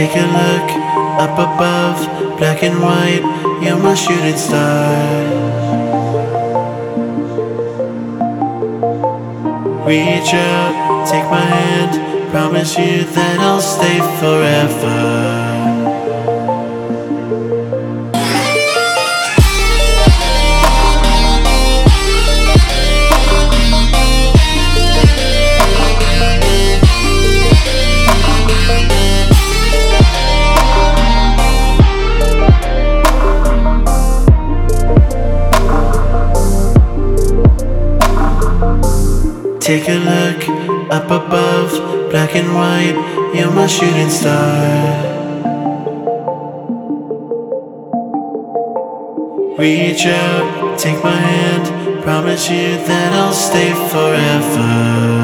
Take a look up above, black and white, you're my shooting star. Reach out, take my hand, promise you that I'll stay forever. Take a look up above, black and white, you're my shooting star. Reach out, take my hand, promise you that I'll stay forever.